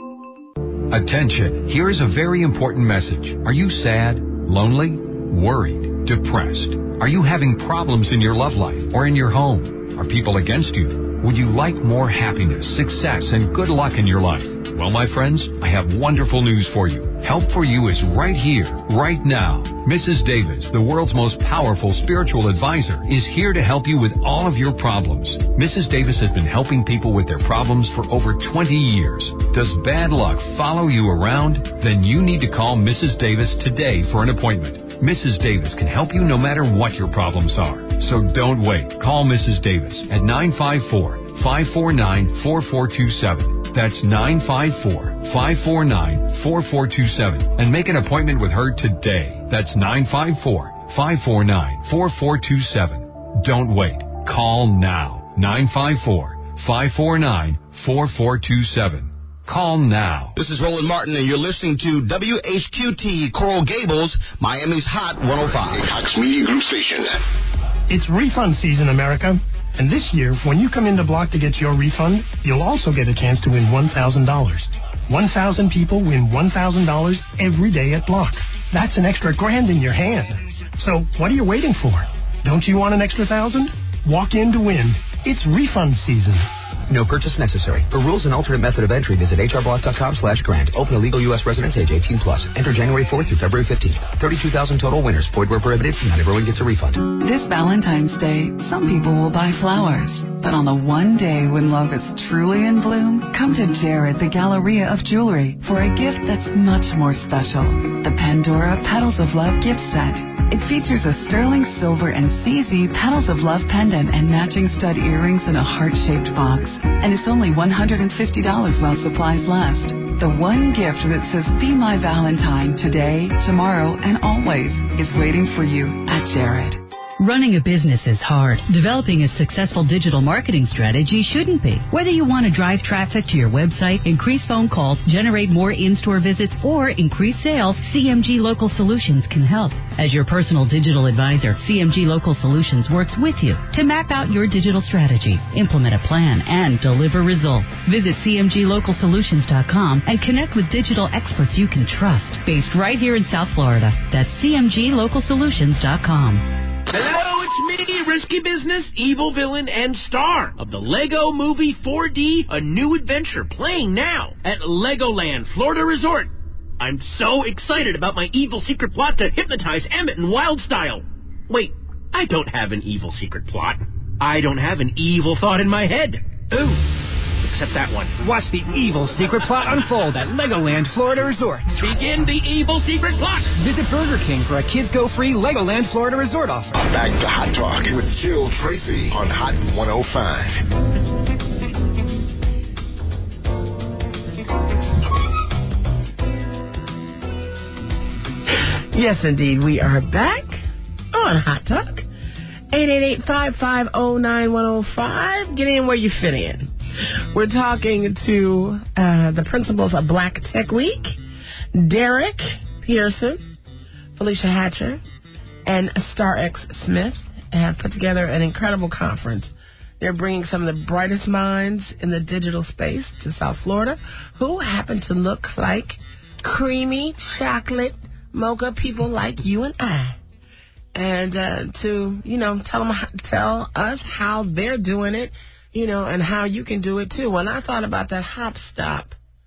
Attention, here is a very important message. Are you sad, lonely, worried, depressed? Are you having problems in your love life or in your home? Are people against you? Would you like more happiness, success, and good luck in your life? Well, my friends, I have wonderful news for you. Help for you is right here, right now. Mrs. Davis, the world's most powerful spiritual advisor, is here to help you with all of your problems. Mrs. Davis has been helping people with their problems for over 20 years. Does bad luck follow you around? Then you need to call Mrs. Davis today for an appointment. Mrs. Davis can help you no matter what your problems are. So don't wait. Call Mrs. Davis at 954-549-4427. That's 954-549-4427. And make an appointment with her today. That's 954-549-4427. Don't wait. Call now. 954-549-4427. Call now. This is Roland Martin, and you're listening to WHQT Coral Gables, Miami's Hot 105. Cox Media Group Station. It's refund season, America. And this year, when you come into Block to get your refund, you'll also get a chance to win $1,000. 1,000 people win $1,000 every day at Block. That's an extra $1,000 in your hand. So what are you waiting for? Don't you want an extra 1,000? Walk in to win. It's refund season. No purchase necessary. For rules and alternate method of entry, visit hrblock.com/grant. Open to legal U.S. residents age 18 plus. Enter January 4th through February 15th. 32,000 total winners. Void where prohibited. Not everyone gets a refund. This Valentine's Day, some people will buy flowers. But on the one day when love is truly in bloom, come to Jared, the Galleria of Jewelry, for a gift that's much more special. The Pandora Petals of Love gift set. It features a sterling silver and CZ Petals of Love pendant and matching stud earrings in a heart-shaped box. And it's only $150 while supplies last. The one gift that says, "Be my Valentine today, tomorrow, and always," is waiting for you at Jared. Running a business is hard. Developing a successful digital marketing strategy shouldn't be. Whether you want to drive traffic to your website, increase phone calls, generate more in-store visits, or increase sales, CMG Local Solutions can help. As your personal digital advisor, CMG Local Solutions works with you to map out your digital strategy, implement a plan, and deliver results. Visit CMGLocalSolutions.com and connect with digital experts you can trust, based right here in South Florida. That's CMGLocalSolutions.com. Hello, it's me, Risky Business, Evil Villain, and star of the Lego Movie 4D, A New Adventure, playing now at Legoland, Florida Resort. I'm so excited about my evil secret plot to hypnotize Emmett in Wild Style. Wait, I don't have an evil secret plot. I don't have an evil thought in my head. Ooh, accept that one. Watch the evil secret plot unfold at Legoland Florida Resort. Begin the evil secret plot. Visit Burger King for a Kids Go Free Legoland Florida Resort offer. Back to Hot Talk with Jill Tracy on Hot 105. Yes, indeed. We are back on Hot Talk. 888-550-9105. Get in where you fit in. We're talking to the principals of Black Tech Week, Derek Pearson, Felicia Hatcher, and Star X Smith have put together an incredible conference. They're bringing some of the brightest minds in the digital space to South Florida who happen to look like creamy chocolate mocha people like you and I. And to, tell us how they're doing it, and how you can do it too. When I thought about that HopStop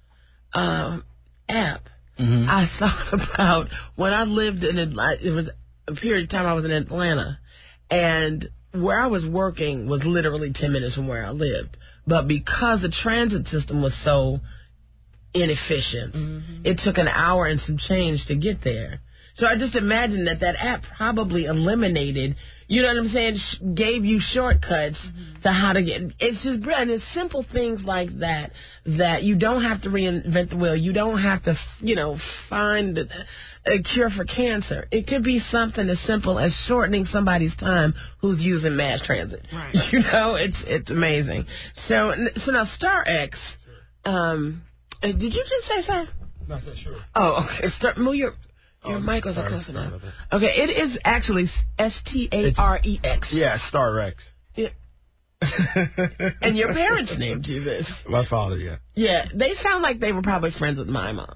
app, I thought about when I lived in Atlanta. It was a period of time I was in Atlanta, and where I was working was literally 10 minutes from where I lived. But because the transit system was so inefficient, it took an hour and some change to get there. So I just imagine that app probably eliminated, you know what I'm saying, gave you shortcuts to how to get. It's just brilliant. It's simple things like that you don't have to reinvent the wheel. You don't have to, find a cure for cancer. It could be something as simple as shortening somebody's time who's using mass transit. Right. It's amazing. So now Star X, did you just say, sir? No, I said sure. Oh, okay. Move your mic wasn't close enough. Okay, it is actually STAREX. Yeah, Star X. Yeah. And your parents named you this. My father, yeah. Yeah, they sound like they were probably friends with my mom.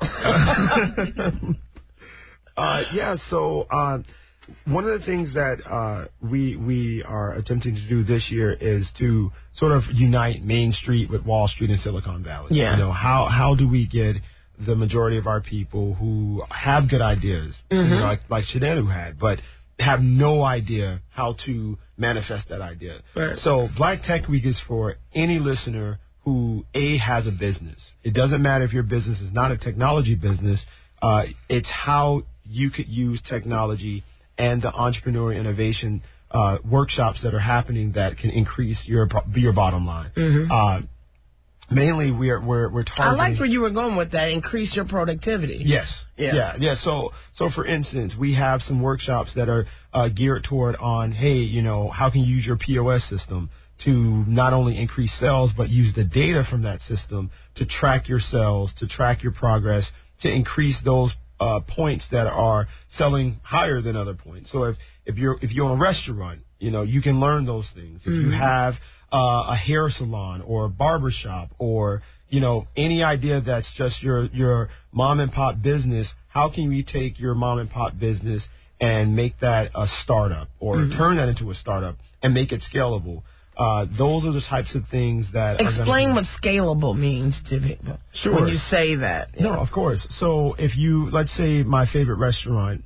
So one of the things that we are attempting to do this year is to sort of unite Main Street with Wall Street and Silicon Valley. Yeah. How do we get the majority of our people who have good ideas, like Shadanu had, but have no idea how to manifest that idea. Right. So Black Tech Week is for any listener who, has a business. It doesn't matter if your business is not a technology business. It's how you could use technology and the entrepreneurial innovation workshops that are happening that can increase your bottom line. Mainly, we're targeting. I liked where you were going with that. Increase your productivity. Yes. Yeah. So for instance, we have some workshops that are geared toward on, how can you use your POS system to not only increase sales, but use the data from that system to track your sales, to track your progress, to increase those points that are selling higher than other points. So if you own a restaurant, you can learn those things. If you have a hair salon or a barber shop or, any idea that's just your mom and pop business, how can we take your mom and pop business and make that a startup or turn that into a startup and make it scalable? Those are the types of things that explain what scalable means to people. Sure. When you say that. No, of course. So if let's say my favorite restaurant,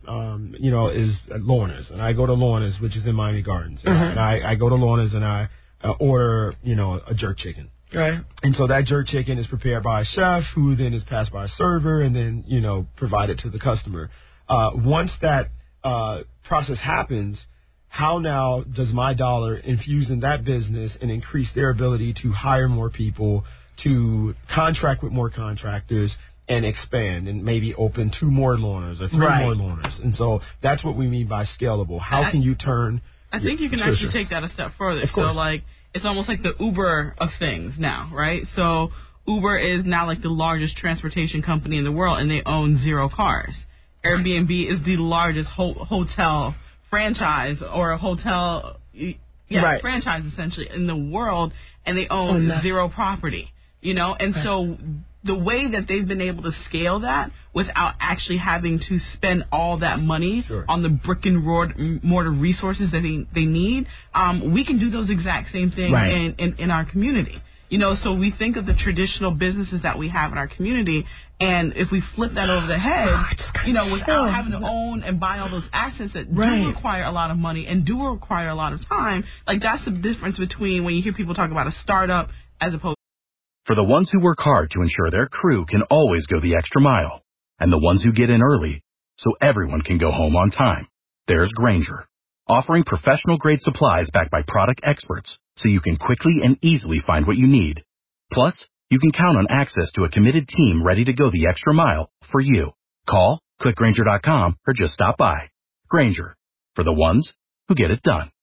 is at Lorna's, and I go to Lorna's, which is in Miami Gardens, and I go to Lorna's and I order, a jerk chicken. Right. And so that jerk chicken is prepared by a chef who then is passed by a server and then, provided to the customer. Once that process happens, how now does my dollar infuse in that business and increase their ability to hire more people, to contract with more contractors, and expand and maybe open 2 more Lornas or 3 more Lornas? And so that's what we mean by scalable. How can you turn... I think you can actually take that a step further. So, it's almost like the Uber of things now, right? So Uber is now like the largest transportation company in the world, and they own 0 cars. Airbnb is the largest hotel franchise or a hotel franchise essentially in the world, and they own 0 property, and so the way that they've been able to scale that without actually having to spend all that money on the brick and mortar resources that they need, we can do those exact same things in our community. So we think of the traditional businesses that we have in our community, and if we flip that over the head, without having to own and buy all those assets that do require a lot of money and do require a lot of time, like that's the difference between when you hear people talk about a startup as opposed For the ones who work hard to ensure their crew can always go the extra mile, and the ones who get in early so everyone can go home on time, there's Grainger, offering professional-grade supplies backed by product experts so you can quickly and easily find what you need. Plus, you can count on access to a committed team ready to go the extra mile for you. Call, click Grainger.com, or just stop by. Grainger, for the ones who get it done.